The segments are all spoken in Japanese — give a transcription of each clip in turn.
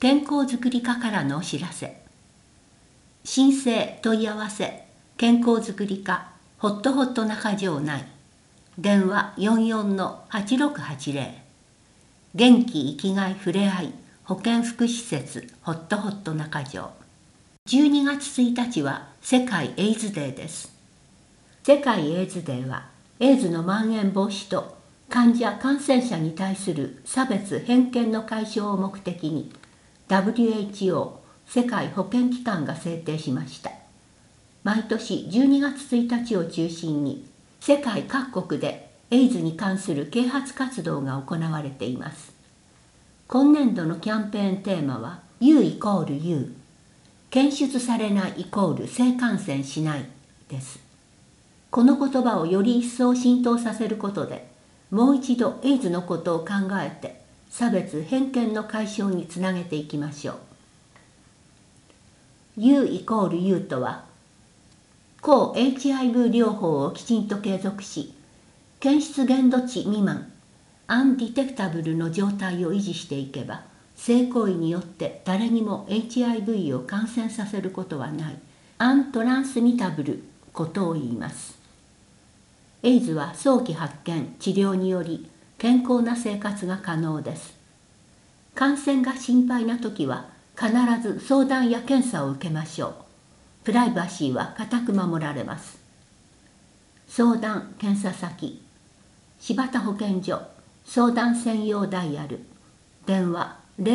健康づくり課からのお知らせ。申請問い合わせ健康づくり課ホットホット中条内電話44-8680元気生きがいふれあい保健福祉施設ホットホット中条。12月1日は世界エイズデーです。世界エイズデーはエイズの蔓延防止と患者・感染者に対する差別・偏見の解消を目的に WHO 世界保健機関が制定しました。毎年12月1日を中心に世界各国でエイズに関する啓発活動が行われています。今年度のキャンペーンテーマは U=U 検出されない=性感染しないです。この言葉をより一層浸透させることでもう一度エイズのことを考えて差別・偏見の解消につなげていきましょう。U=U とは抗 HIV 療法をきちんと継続し検出限度値未満アンディテクタブルの状態を維持していけば性行為によって誰にも HIV を感染させることはないアントランスミタブルことを言います。エイズは早期発見・治療により健康な生活が可能です。感染が心配なときは必ず相談や検査を受けましょう。プライバシーは固く守られます。相談・検査先柴田保健所相談専用ダイヤル電話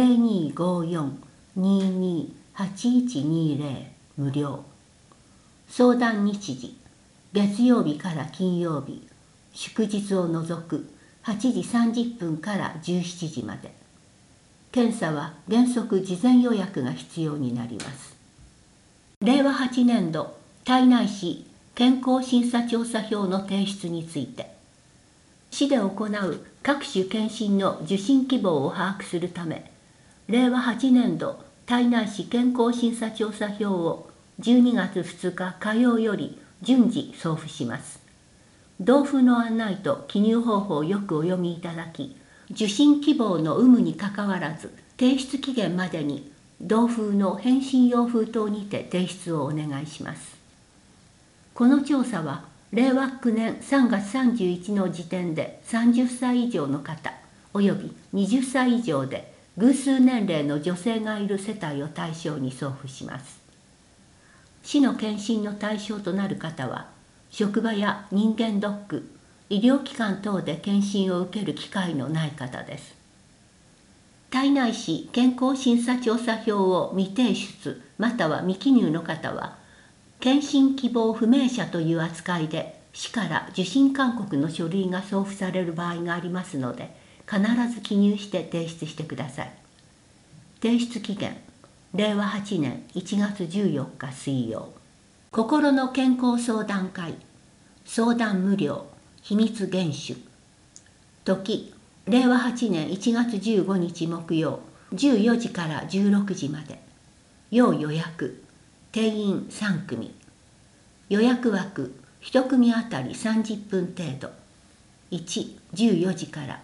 0254-228120無料。相談日時月曜日から金曜日祝日を除く8時30分から17時まで。検査は原則事前予約が必要になります。令和8年度体内市健康審査調査票の提出について市で行う各種検診の受診希望を把握するため令和8年度体内市健康審査調査票を12月2日火曜より順次送付します。同封の案内と記入方法をよくお読みいただき、受診希望の有無にかかわらず、提出期限までに同封の返信用封筒にて提出をお願いします。この調査は、令和9年3月31日の時点で30歳以上の方、および20歳以上で偶数年齢の女性がいる世帯を対象に送付します。市の検診の対象となる方は、職場や人間ドック、医療機関等で検診を受ける機会のない方です。体内市健康審査調査票を未提出または未記入の方は、検診希望不明者という扱いで、市から受診勧告の書類が送付される場合がありますので、必ず記入して提出してください。提出期限令和8年1月14日水曜。心の健康相談会相談無料秘密厳守時令和8年1月15日木曜14時から16時まで。要予約定員3組予約枠1組あたり30分程度。1、14時から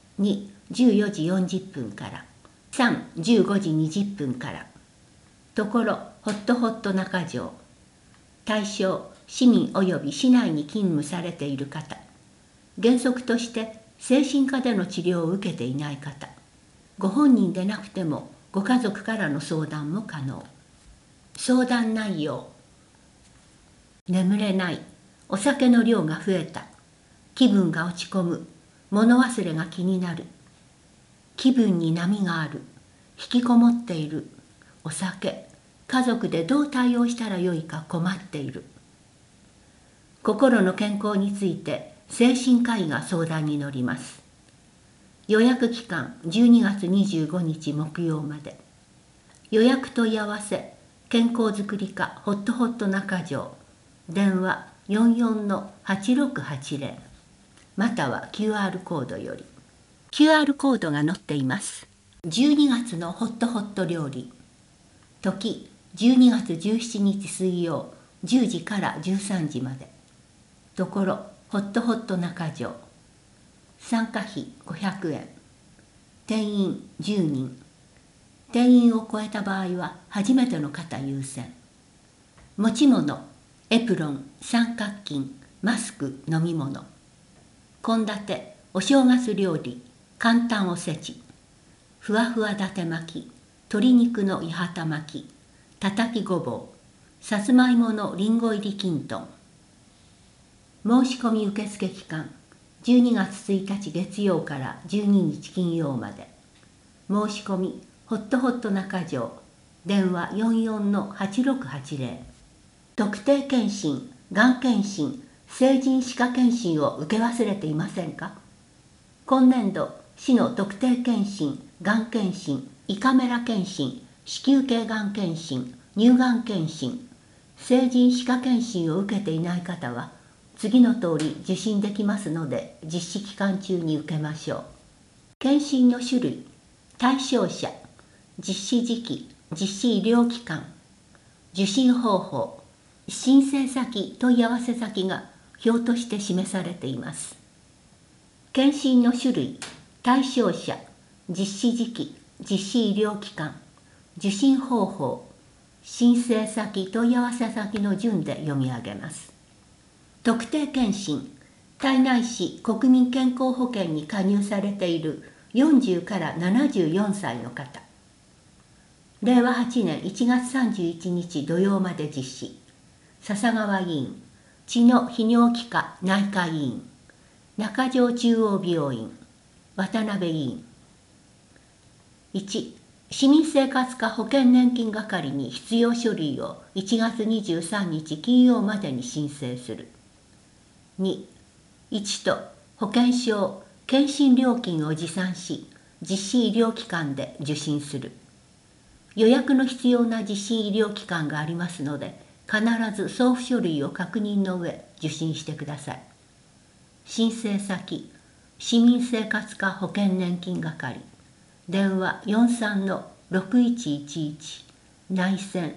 2、14時40分から3、15時20分からところホットホット中条。対象市民及び市内に勤務されている方。原則として精神科での治療を受けていない方。ご本人でなくてもご家族からの相談も可能。相談内容眠れないお酒の量が増えた気分が落ち込む物忘れが気になる気分に波がある引きこもっているお酒家族でどう対応したらよいか困っている。心の健康について精神科医が相談に乗ります。予約期間12月25日木曜まで。予約問い合わせ健康づくり課ホットホット中条電話44-8680または QR コードより。QR コードが載っています。12月のホットホット料理時12月17日水曜10時から13時まで。ところホットホット中条。参加費500円定員10人定員を超えた場合は初めての方優先。持ち物、エプロン、三角巾、マスク、飲み物。献立、お正月料理、簡単おせち、ふわふわ伊達巻き、鶏肉の八幡巻き、たたきごぼう、さつまいものりんご入りきんとん。申し込み受付期間、12月1日月曜から12日金曜まで。申し込み、ホットホット中条、電話44-8680。特定健診、がん検診、成人歯科検診を受け忘れていませんか？今年度、市の特定健診、がん検診、胃カメラ検診、子宮頸がん検診、乳がん検診、成人歯科検診を受けていない方は、次の通り受診できますので、実施期間中に受けましょう。検診の種類、対象者、実施時期、実施医療機関、受診方法、申請先、問い合わせ先が表として示されています。検診の種類、対象者、実施時期、実施医療機関、受診方法、申請先、問い合わせ先の順で読み上げます。特定健診、胎内市国民健康保険に加入されている40から74歳の方。令和8年1月31日土曜まで実施。笹川委員、血の泌尿器科内科委員、中条中央病院、渡辺委員。1、市民生活課保険年金係に必要書類を1月23日金曜までに申請する。2、1と保険証、検診料金を持参し、実施医療機関で受診する。予約の必要な実施医療機関がありますので、必ず送付書類を確認の上、受診してください。申請先、市民生活課保険年金係、電話43-6111、内線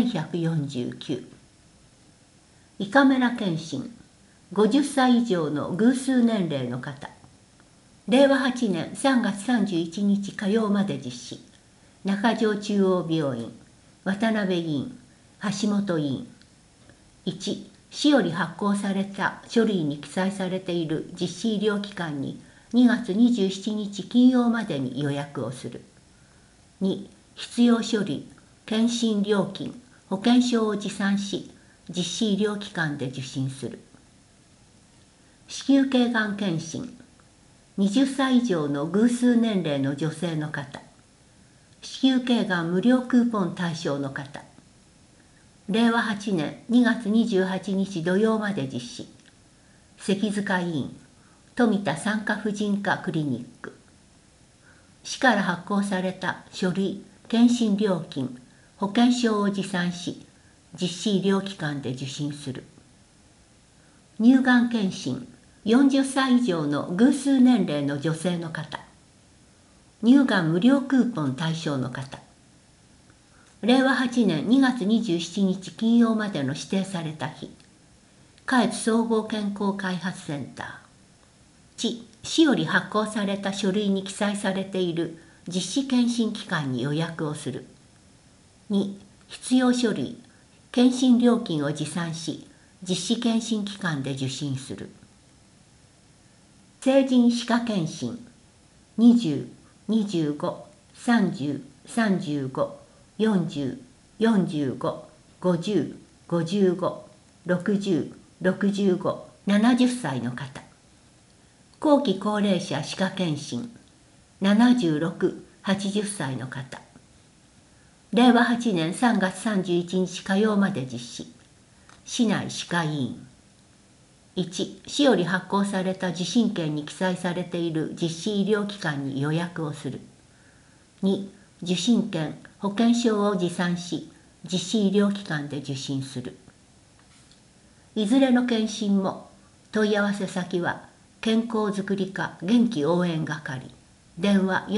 1149。胃カメラ検診、50歳以上の偶数年齢の方。令和8年3月31日火曜まで実施。中条中央病院、渡辺委員、橋本委員。1、市より発行された書類に記載されている実施医療機関に2月27日金曜までに予約をする。2、必要書類、検診料金、保険証を持参し、実施医療機関で受診する。子宮頸がん検診、20歳以上の偶数年齢の女性の方、子宮頸がん無料クーポン対象の方、令和8年2月28日土曜まで実施。関塚委員、富田産科婦人科クリニック。市から発行された書類、検診料金、保険証を持参し、実施医療機関で受診する。乳がん検診、40歳以上の偶数年齢の女性の方、乳がん無料クーポン対象の方、令和8年2月27日金曜までの指定された日、下越総合健康開発センター、市より発行された書類に記載されている実施検診機関に予約をする。2、必要書類、検診料金を持参し、実施検診機関で受診する。成人歯科検診、20、25、30、35、40、45、50、55、60、65、70歳の方。後期高齢者歯科検診、76、80歳の方。令和8年3月31日火曜まで実施。市内歯科医院。1、市より発行された受診券に記載されている実施医療機関に予約をする。2、受診券、保険証を持参し、実施医療機関で受診する。いずれの検診も、問い合わせ先は、健康づくり課元気応援係、電話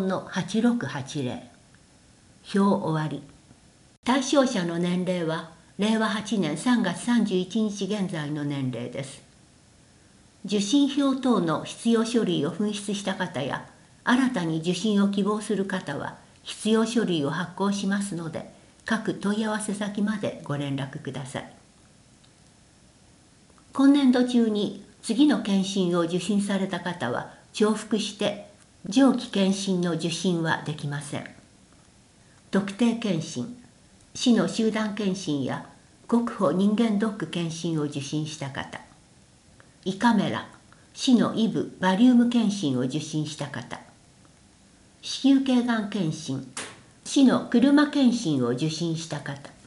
44-8680。表終わり。対象者の年齢は、令和8年3月31日現在の年齢です。受診票等の必要書類を紛失した方や、新たに受診を希望する方は、 必要書類を発行しますので、各問い合わせ先までご連絡ください。今年度中に次の検診を受診された方は重複して上記検診の受診はできません。特定検診、市の集団検診や国保人間ドック検診を受診した方、胃カメラ、市のイブ・バリウム検診を受診した方、子宮頸がん検診、市の車検診を受診した方、